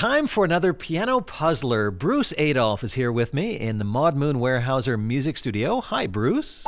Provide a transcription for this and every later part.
time for another piano puzzler. Bruce Adolphe is here with me in the Maud Moon Weyerhaeuser Music Studio. Hi, Bruce.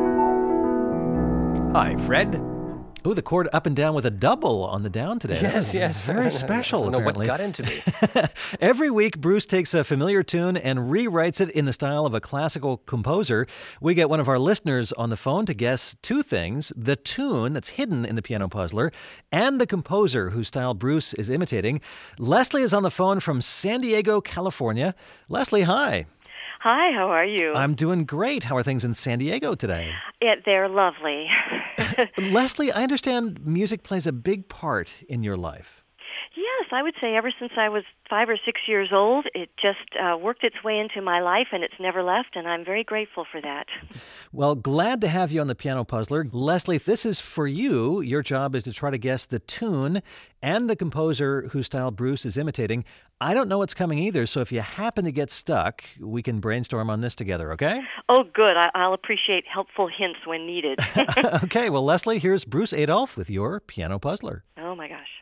Hi, Fred. Ooh, the chord up and down with a double on the down today. Yes. Very special, I don't apparently. know what got into me. Every week, Bruce takes a familiar tune and rewrites it in the style of a classical composer. We get one of our listeners on the phone to guess two things: the tune that's hidden in the piano puzzler and the composer whose style Bruce is imitating. Leslie is on the phone from San Diego, California. Leslie, hi. Hi, how are you? I'm doing great. How are things in San Diego today? They're lovely. Leslie, I understand music plays a big part in your life. Yes, I would say ever since I was 5 or 6 years old, it just worked its way into my life, and it's never left, and I'm very grateful for that. Well, glad to have you on the Piano Puzzler. Leslie, this is for you. Your job is to try to guess the tune and the composer whose style Bruce is imitating. I don't know what's coming either, so if you happen to get stuck, we can brainstorm on this together, okay? Oh, good. I'll appreciate helpful hints when needed. Okay, well, Leslie, here's Bruce Adolphe with your Piano Puzzler. Oh, my gosh.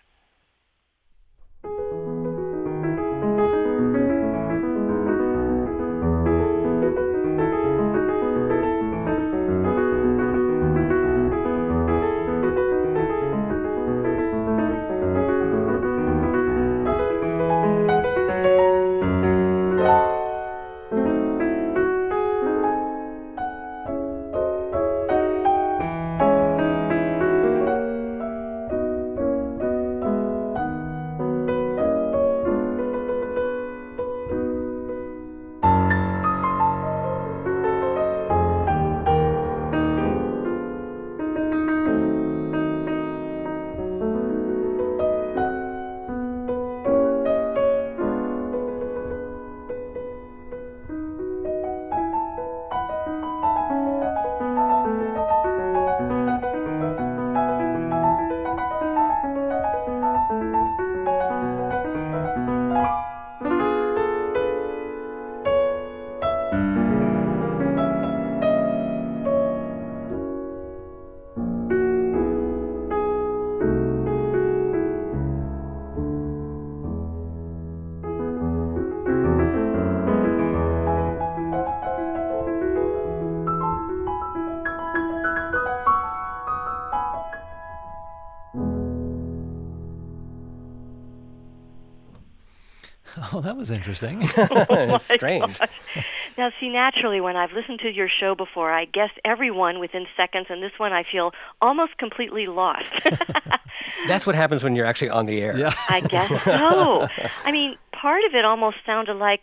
Oh, that was interesting. It's strange. Gosh. Now, see, naturally, when I've listened to your show before, I guess everyone within seconds, and this one I feel almost completely lost. That's what happens when you're actually on the air. Yeah. I guess so. I mean, part of it almost sounded like,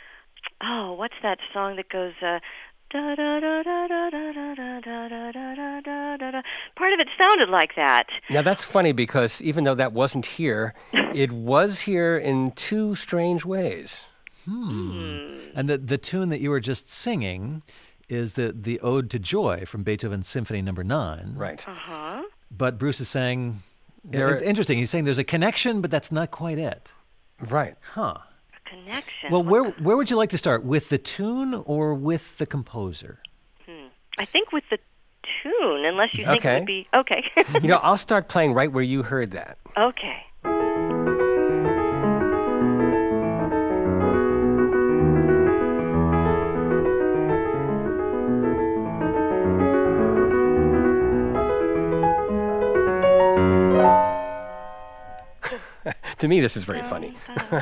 oh, what's that song that goes, da da da da da da da da da da da da. Part of it sounded like that. Now, that's funny because even though that wasn't here, it was here in two strange ways. And the tune that you were just singing is the Ode to Joy from Beethoven's Symphony No. 9. Right. Uh-huh. But Bruce is saying, it's interesting, he's saying there's a connection, but that's not quite it. Right. Huh. A connection. Well, where would you like to start? With the tune or with the composer? I think with the tune, unless you think it would be... Okay. I'll start playing right where you heard that. Okay. To me, this is very funny.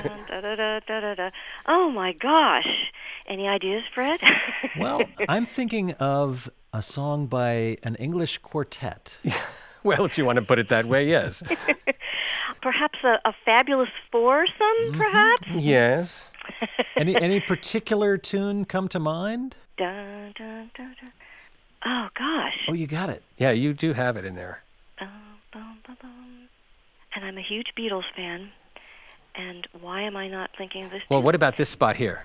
Oh, my gosh. Any ideas, Fred? Well, I'm thinking of a song by an English quartet. Well, if you want to put it that way, yes. Perhaps a fabulous foursome, perhaps? Yes. Any particular tune come to mind? Dun, dun, dun, dun. Oh, gosh. Oh, you got it. Yeah, you do have it in there. Bum, bum, bum, bum. And I'm a huge Beatles fan. And why am I not thinking of this? Well, what about this spot here?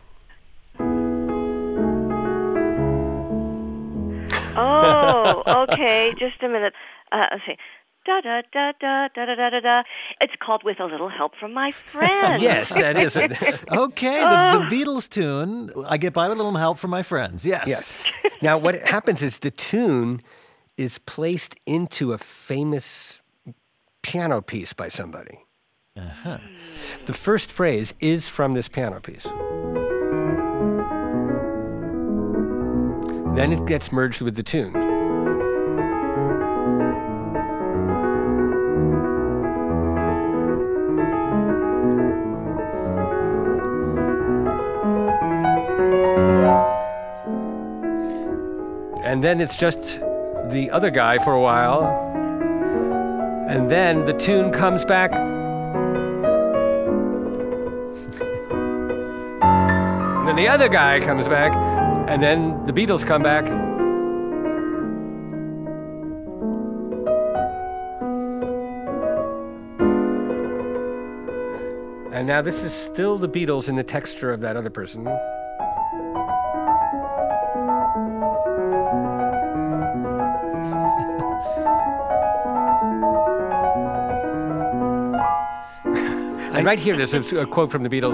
Oh, okay. Just a minute. Let's see. Da da da da da da da da. It's called "With a Little Help from My Friends." Yes, that is it. Okay, the Beatles tune, I get by with a little help from my friends. Yes. Yes. Now, what happens is the tune is placed into a famous piano piece by somebody. Uh-huh. The first phrase is from this piano piece. Then it gets merged with the tune. And then it's just the other guy for a while. And then the tune comes back. And then the other guy comes back. And then the Beatles come back. And now this is still the Beatles in the texture of that other person. And right here, there's a quote from the Beatles.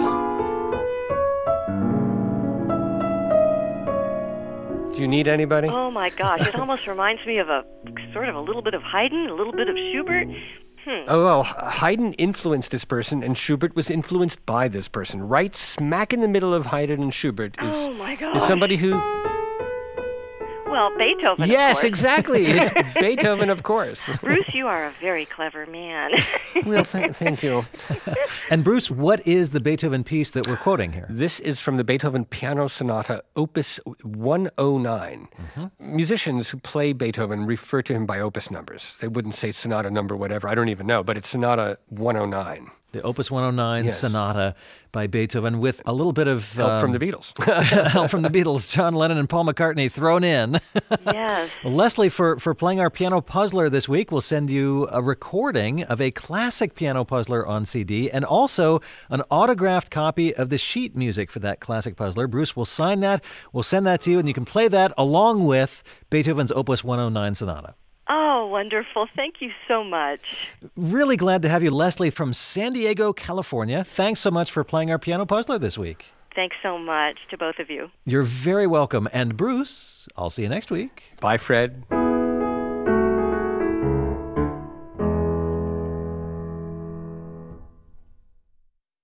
Do you need anybody? Oh my gosh, it almost reminds me of a little bit of Haydn, a little bit of Schubert. Oh, well, Haydn influenced this person, and Schubert was influenced by this person. Right smack in the middle of Haydn and Schubert Oh my gosh. is somebody who... Well, Beethoven, Yes, of course. exactly. It's Beethoven, of course. Bruce, you are a very clever man. Well, thank you. And Bruce, what is the Beethoven piece that we're quoting here? This is from the Beethoven Piano Sonata, Opus 109. Musicians who play Beethoven refer to him by opus numbers. They wouldn't say sonata number whatever. I don't even know, but it's Sonata 109. The Opus 109 Yes. Sonata by Beethoven with a little bit of... Help from the Beatles. help from the Beatles, John Lennon and Paul McCartney thrown in. Yes. Well, Leslie, for playing our piano puzzler this week, we'll send you a recording of a classic piano puzzler on CD and also an autographed copy of the sheet music for that classic puzzler. Bruce will sign that. We'll send that to you, and you can play that along with Beethoven's Opus 109 Sonata. Oh, wonderful. Thank you so much. Really glad to have you, Leslie, from San Diego, California. Thanks so much for playing our piano puzzler this week. Thanks so much to both of you. You're very welcome. And Bruce, I'll see you next week. Bye, Fred.